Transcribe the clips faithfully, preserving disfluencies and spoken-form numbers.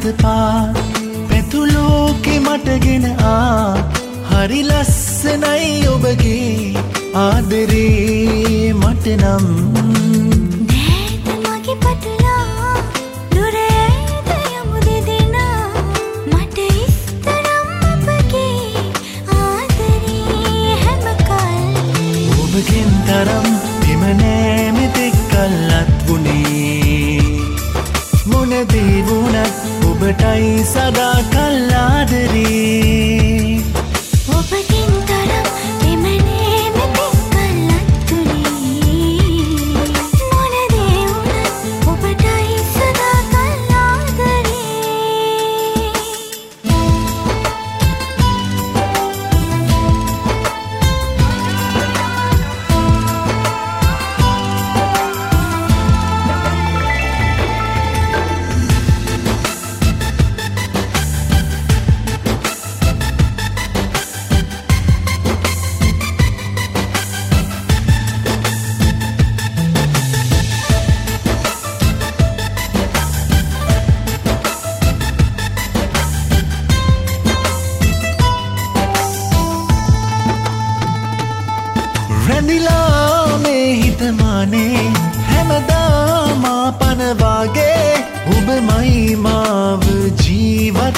සතපා පැතුලෝකෙ මටගෙන ආ හරි ලස්සනයි ඔබගේ ආදරේ මට නම් නෑත මගේ පටලා දුරේද යමු දෙදෙනා මට ඉස්තරම් ඔබගේ ආදරේ හැම කල් ඔබගෙන් තරම් එම නෑ මෙතෙක් කල්ලත් වුණේ මොනදේ වුණත් ඔබටයි සදා කල් ආදරේ ඔබගෙන් තරම් එම නෑ මෙතෙක් කල්ලත් වුණේ මොනදේ වුණත් ඔබටයි සදා කල් ආදරේ රැඳිලා මේ හිතමානේ හැමදාම පනවාගේ ඔබමයි මාව ජීවත්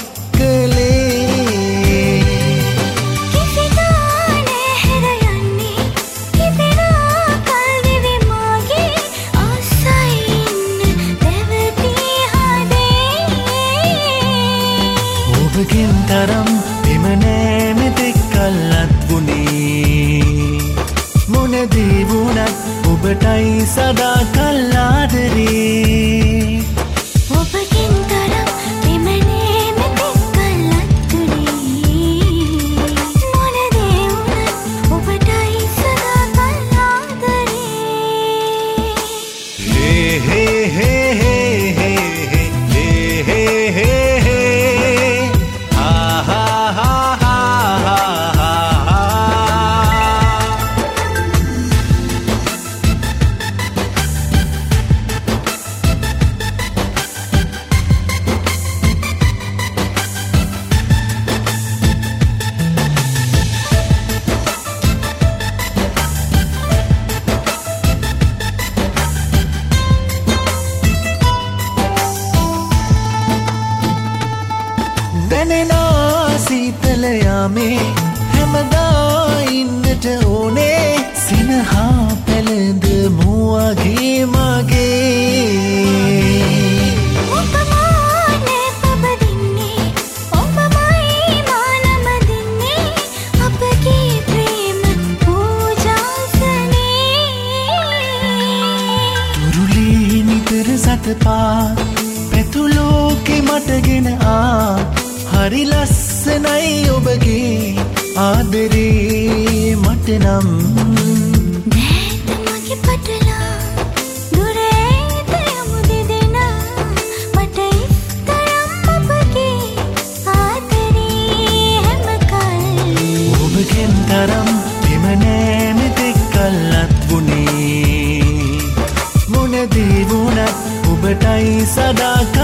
කළේ කිසිදා නෑ හැර යන්නේ කිපෙනා කල් දිවි මාගේ ආසයි ඉන්න පැවති හදේ ඔබගෙන් තරම් එම නෑ මෙතෙක් කල්ලත් වුණේ මොනදේ වුණත් ඔබටයි සදා කල් ආදරේ ඔබගෙන් තරම් එම නෑ මෙතෙක් කල්ලත් වුණේ මොනදේ වුණත් ඔබටයි සදා කල් ආදරේ Hey, hey, hey, hey, hey, hey, hey, hey, hey. Ah, ha, ha, ha, ha, ha, ha. දැනෙනා සීතල යාමේ හැමදා ඉන්නට ඕනේ සිනහා පැළඳ මුවගේ මගේ ඔබමානේ පබදින්නේ ඔබමයි මානම දින්නේ අපගේ ප්‍රේම පූජාසනේ තුරුලේ නිතර සතපා පැතුලෝකෙ මටගෙන ආ හරි ලස්සනයි ඔබගේ ආදරේ මට නම් නෑත මගේ පටලා දුරේද යමු දෙදෙනා මට ඉස්තරම් ඔබගේ ආදරේ හැම කල් ඔබගෙන් තරම් එම නෑ මෙතෙක් කල්ලත් වුණේ මොනදේ වුණත් ඔබටයි සදා